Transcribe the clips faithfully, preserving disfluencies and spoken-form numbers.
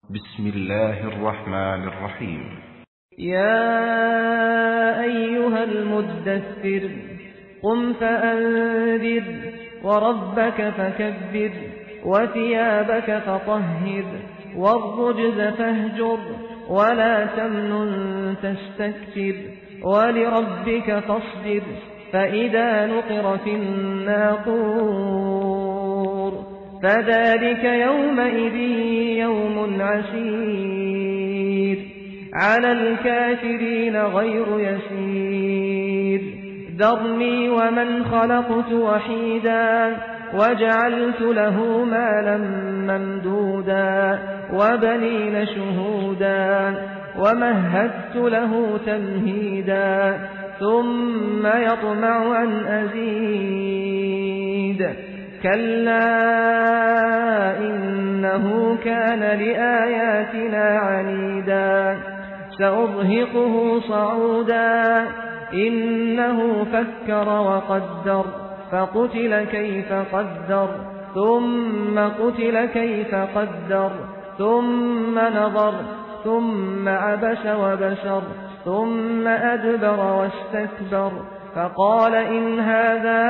بسم الله الرحمن الرحيم. يا أيها المدثر قم فأنذر وربك فكبر وثيابك فطهر والرجز فاهجر ولا تمنن تستكثر ولربك فاصبر فإذا نقر في الناقور فذلك يومئذ يوم عسير على الكافرين غير يسير ذرني ومن خلقت وحيدا وجعلت له مالا ممدودا وبنين شهودا ومهدت له تمهيدا ثم يطمع أن أزيد كلا إنه كان لآياتنا عنيدا سأرهقه صعودا إنه فكر وقدر فقتل كيف قدر ثم قتل كيف قدر ثم نظر ثم عبس وبشر ثم أدبر واستكبر فقال إن هذا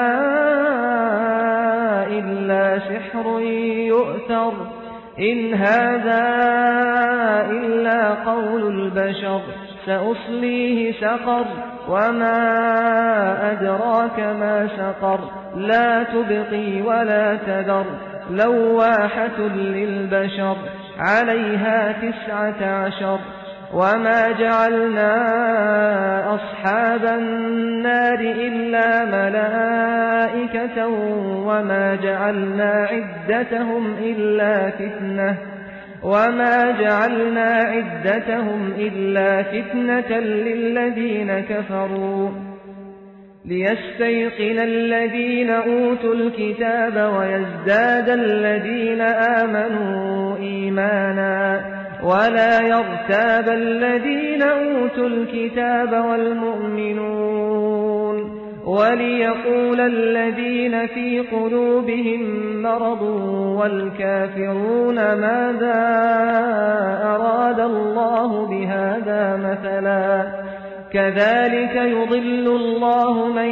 إلا سحر يؤثر إن هذا إلا قول البشر سأصليه سقر وما أدراك ما سقر لا تبقي ولا تذر لواحة للبشر عليها تسعة عشر وما جعلنا أصحاب النار إلا ملائكة وما جعلنا عدتهم إلا فتنة وما جعلنا عدتهم إلا فتنة للذين كفروا ليستيقن الذين أوتوا الكتاب ويزداد الذين آمنوا إيمانا ولا يرتاب الذين أوتوا الكتاب والمؤمنون وليقول الذين في قلوبهم مرض والكافرون ماذا أراد الله بهذا مثلا كذلك يضل الله من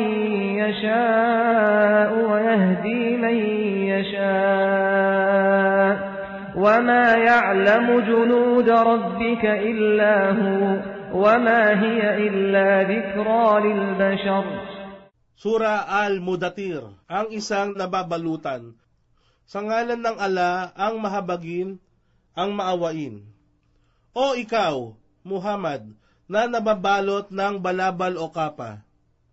يشاء ويهدي من يشاء وما يعلم جنود ربك إلا هو وما هي إلا ذكرى للبشر. Sura Al-Mudathir, ang isang nababalutan. Sa ngalan ng Allah, ang mahabagin, ang maawain. O ikaw, Muhammad, na nababalot ng balabal o kapa.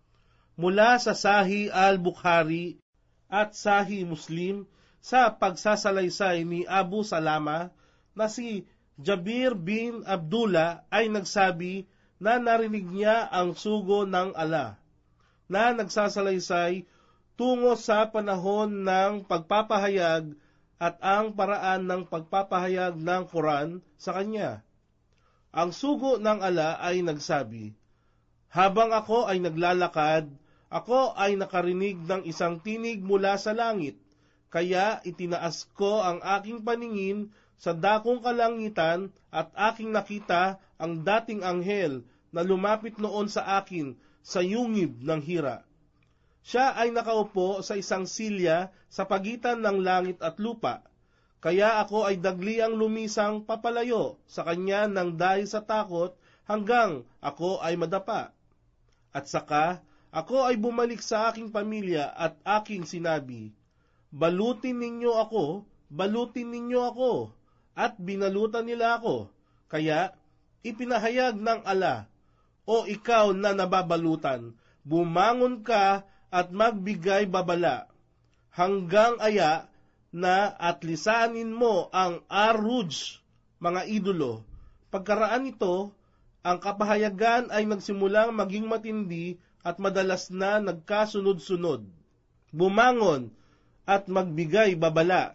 Mula sa Sahih Al-Bukhari at Sahih Muslim, sa pagsasalaysay ni Abu Salama na si Jabir bin Abdullah ay nagsabi na narinig niya ang sugo ng Allah na nagsasalaysay tungo sa panahon ng pagpapahayag at ang paraan ng pagpapahayag ng Quran sa kanya. Ang sugo ng Allah ay nagsabi, habang ako ay naglalakad, ako ay nakarinig ng isang tinig mula sa langit. Kaya itinaas ko ang aking paningin sa dakong kalangitan at aking nakita ang dating anghel na lumapit noon sa akin sa yungib ng hira. Siya ay nakaupo sa isang silya sa pagitan ng langit at lupa. Kaya ako ay dagliang lumisang papalayo sa kanya ng dahil sa takot hanggang ako ay madapa. At saka ako ay bumalik sa aking pamilya at aking sinabi, balutin ninyo ako, balutin ninyo ako, at binalutan nila ako. Kaya, ipinahayag ng Allah, o ikaw na nababalutan, bumangon ka at magbigay babala, hanggang aya na at lisanin mo ang Ar-Ruj, mga idolo. Pagkaraan nito, ang kapahayagan ay nagsimulang maging matindi at madalas na nagkasunod-sunod. Bumangon at magbigay babala,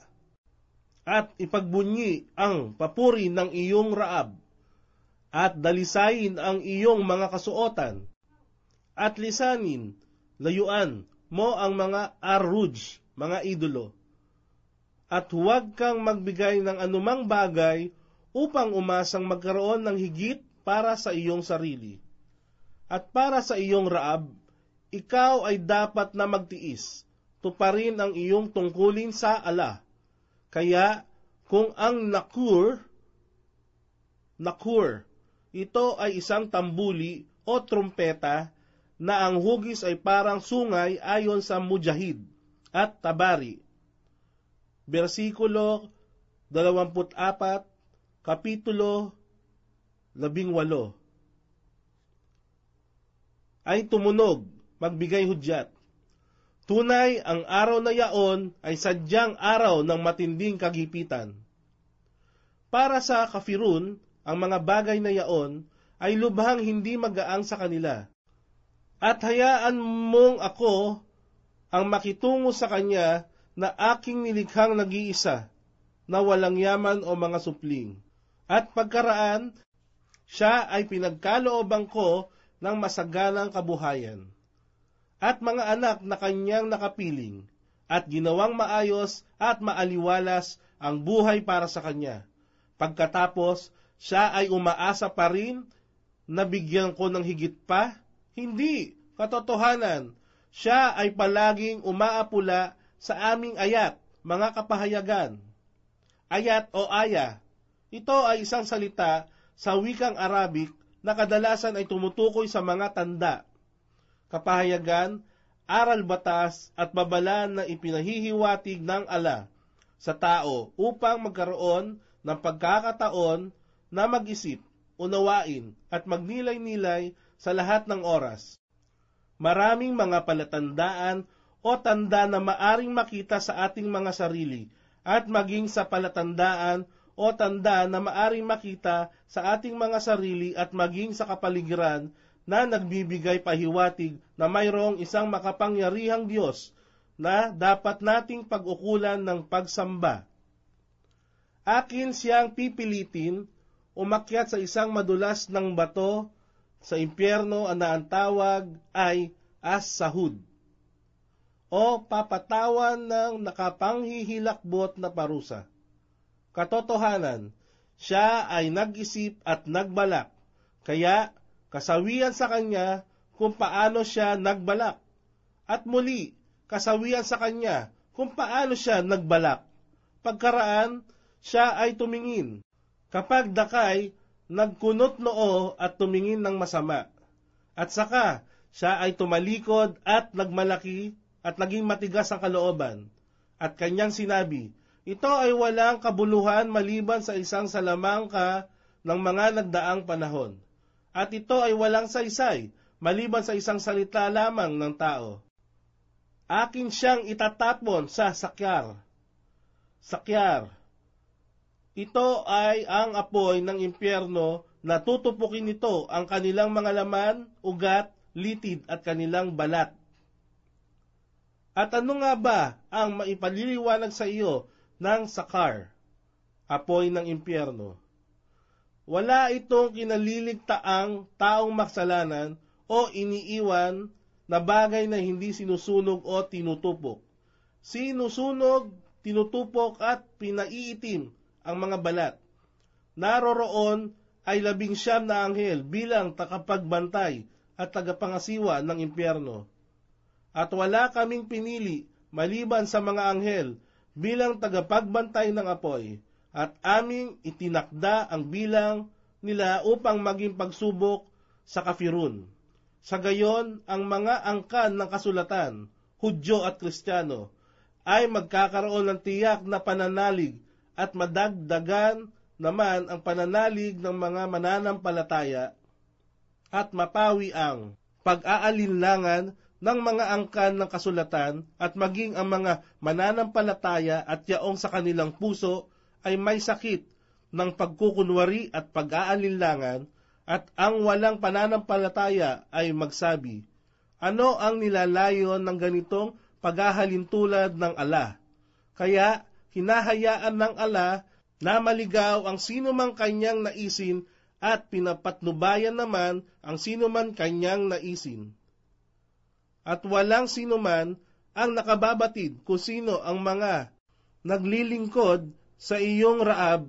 at ipagbunyi ang papuri ng iyong raab, at dalisayin ang iyong mga kasuotan, at lisanin, layuan mo ang mga Ar-Ruj, mga idolo, at huwag kang magbigay ng anumang bagay upang umasang magkaroon ng higit para sa iyong sarili. At para sa iyong Raab, ikaw ay dapat na magtiis, tuparin ang iyong tungkulin sa ala. Kaya, kung ang nakur, nakur, ito ay isang tambuli o trumpeta na ang hugis ay parang sungay ayon sa Mujahid at Tabari. Versikulo dalawampu't apat, kapitulo labing walo. Ay tumunog, magbigay hudyat. Tunay, ang araw na yaon ay sadyang araw ng matinding kagipitan. Para sa kafirun, ang mga bagay na yaon ay lubhang hindi magaang sa kanila. At hayaan mong ako ang makitungo sa kanya na aking nilikhang nag-iisa, na walang yaman o mga supling. At pagkaraan, siya ay pinagkalooban ko ng masaganang kabuhayan. At mga anak na kanyang nakapiling, at ginawang maayos at maaliwalas ang buhay para sa kanya. Pagkatapos, siya ay umaasa pa rin na bigyan ko ng higit pa? Hindi, katotohanan, siya ay palaging umaapula sa aming ayat, mga kapahayagan. Ayat o aya, ito ay isang salita sa wikang Arabic na kadalasan ay tumutukoy sa mga tanda, kapahayagan, aral batas at babala na ipinahihiwatig ng ala sa tao upang magkaroon ng pagkakataon na mag-isip, unawain at magnilay-nilay sa lahat ng oras. Maraming mga palatandaan o tanda na maaring makita sa ating mga sarili at maging sa palatandaan o tanda na maaring makita sa ating mga sarili at maging sa kapaligiran na nagbibigay pahiwatig na mayroong isang makapangyarihang Diyos na dapat nating pag-ukulan ng pagsamba. Akin siyang pipilitin, umakyat sa isang madulas ng bato sa impyerno na ang tawag ay as-sahud, o papatawan ng nakapanghihilakbot na parusa. Katotohanan, siya ay nag-isip at nagbalak, kaya kasawian sa kanya kung paano siya nagbalak, at muli kasawian sa kanya kung paano siya nagbalak. Pagkaraan, siya ay tumingin. Kapag dakay, nagkunot noo at tumingin ng masama. At saka, siya ay tumalikod at nagmalaki at naging matigas ang kalooban. At kanyang sinabi, ito ay walang kabuluhan maliban sa isang salamangka ng mga nagdaang panahon. At ito ay walang saysay maliban sa isang salita lamang ng tao. Akin siyang itatapon sa sakyar. Sakyar. Ito ay ang apoy ng impyerno na tutupukin nito ang kanilang mga laman, ugat, litid at kanilang balat. At ano nga ba ang maipaliliwanag sa iyo ng sakar, apoy ng impyerno? Wala itong kinaliligtaang taong maksalanan o iniiwan na bagay na hindi sinusunog o tinutupok. Sinusunog, tinutupok at pinaiitim ang mga balat. Naroroon ay labing siyam na anghel bilang takapagbantay at tagapangasiwa ng impyerno. At wala kaming pinili maliban sa mga anghel bilang tagapagbantay ng apoy, at aming itinakda ang bilang nila upang maging pagsubok sa kafirun. Sa gayon, ang mga angkan ng kasulatan, Hudyo at Kristiyano, ay magkakaroon ng tiyak na pananalig at madagdagan naman ang pananalig ng mga mananampalataya at mapawi ang pag-aalinlangan ng mga angkan ng kasulatan at maging ang mga mananampalataya at yaong sa kanilang puso ay may sakit ng pagkukunwari at pag-aalinlangan, at ang walang pananampalataya ay magsabi, ano ang nilalayon ng ganitong paghahalintulad ng ala? Kaya hinahayaan ng ala na maligaw ang sinumang kanyang naisin at pinapatnubayan naman ang sinuman kanyang naisin. At walang sinuman ang nakababatid kung sino ang mga naglilingkod sa iyong Raab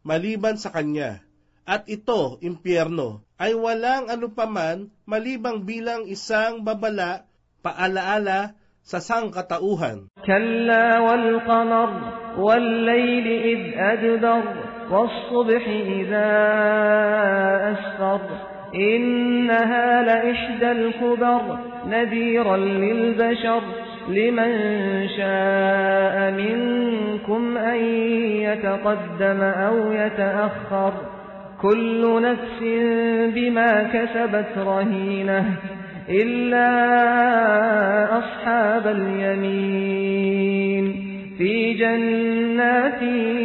maliban sa kanya. At ito, impyerno, ay walang anupaman malibang bilang isang babala, paalaala sa sangkatauhan. كلا والقمر والليل إذ أدبر والصبح إذا أسفر إنها لإحدى الكبر نذيرا للبشر لمن شاء منكم أن يتقدم أو يتأخر كل نفس بما كسبت رهينة إلا أصحاب اليمين في جنات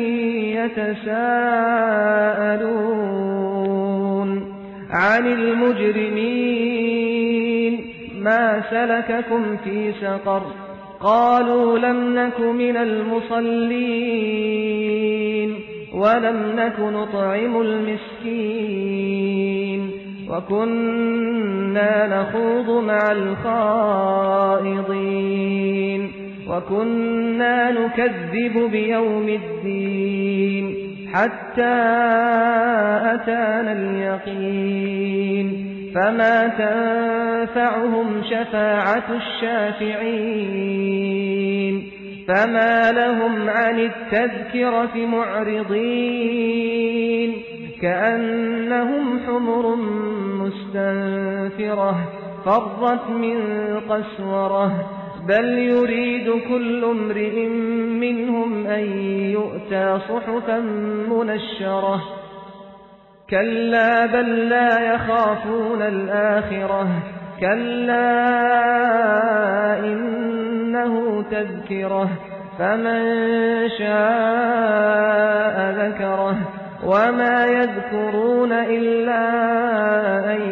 يتساءلون عن المجرمين ما سلككم في سقر قالوا لم نك من المصلين ولم نك نطعم المسكين وكنا نخوض مع الخائضين وكنا نكذب بيوم الدين حتى أتانا اليقين فما تنفعهم شفاعة الشافعين فما لهم عن التذكرة معرضين كأنهم حمر مستنفرة فرت من قسورة بل يريد كل امرئ منهم أن يؤتى صحفا منشرة كلا بل لا يخافون الآخرة كلا إنه تذكرة فمن شاء ذكره وما يذكرون إلا أن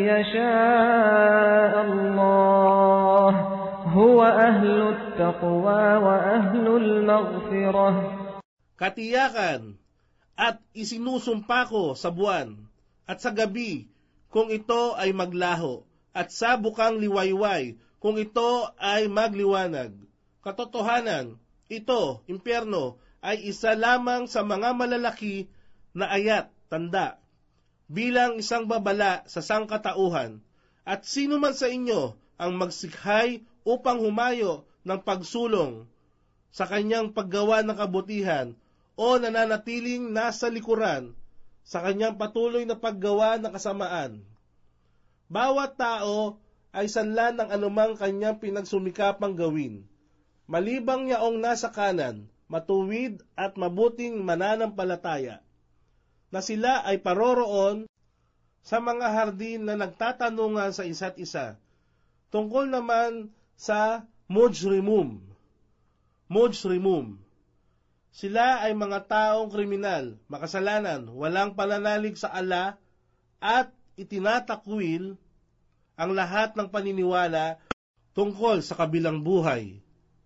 يشاء الله هو أهل التقوى وأهل المغفرة. Katiyakan at isinusumpa ko sa buwan at sa gabi kung ito ay maglaho at sa bukang liwayway kung ito ay magliwanag. Katotohanan, ito, impyerno, ay isa lamang sa mga malalaki na ayat, tanda, bilang isang babala sa sangkatauhan. At sino man sa inyo ang magsikhay upang humayo ng pagsulong sa kanyang paggawa ng kabutihan o nananatiling nasa likuran sa kanyang patuloy na paggawa ng kasamaan. Bawat tao ay sanlan ng anumang kanyang pinagsumikapang gawin, malibang yaong nasa kanan, matuwid at mabuting mananampalataya, na sila ay paroroon sa mga hardin na nagtatanungan sa isa't isa. Tungkol naman sa mujrimum, mujrimum, sila ay mga taong kriminal, makasalanan, walang pananalig sa Allah at itinatakwil ang lahat ng paniniwala tungkol sa kabilang buhay.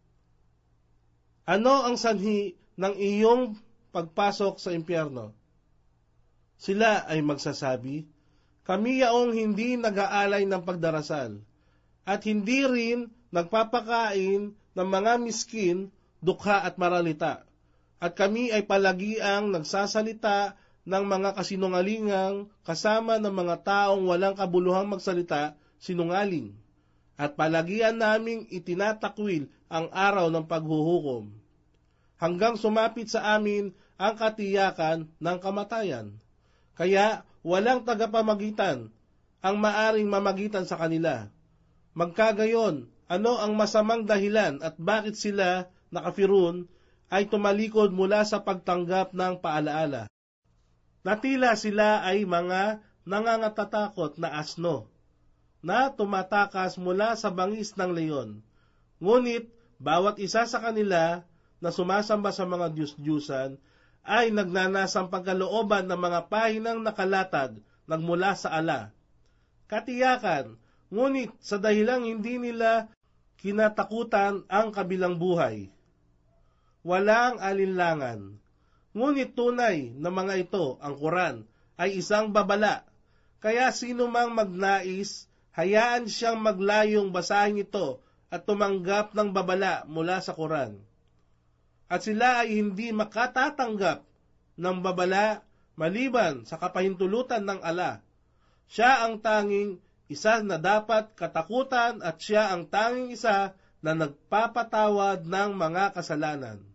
Ano ang sanhi ng iyong pagpasok sa impyerno? Sila ay magsasabi, kami yaong hindi nag-aalay ng pagdarasal at hindi rin nagpapakain ng mga miskin, dukha at maralita. At kami ay palagiang nagsasalita ng mga kasinungalingang kasama ng mga taong walang kabuluhang magsalita, sinungaling. At palagian naming itinatakwil ang araw ng paghuhukom, hanggang sumapit sa amin ang katiyakan ng kamatayan. Kaya walang tagapamagitan ang maaring mamagitan sa kanila. Magkagayon, ano ang masamang dahilan at bakit sila nakafirun ay tumalikod mula sa pagtanggap ng paalaala? Natila sila ay mga nangangatatakot na asno na tumatakas mula sa bangis ng leon. Ngunit bawat isa sa kanila na sumasamba sa mga Diyos-Diyusan ay nagnanasang pagkalooban ng mga pahinang nakalatag nagmula sa ala. Katiyakan, ngunit sa dahilang hindi nila kinatakutan ang kabilang buhay, walang alinlangan. Ngunit tunay na mga ito, ang Quran, ay isang babala. Kaya sino mang magnais, hayaan siyang maglayong basahin ito at tumanggap ng babala mula sa Quran. At sila ay hindi makatatanggap ng babala maliban sa kapahintulutan ng ala. Siya ang tanging isa na dapat katakutan at siya ang tanging isa na nagpapatawad ng mga kasalanan.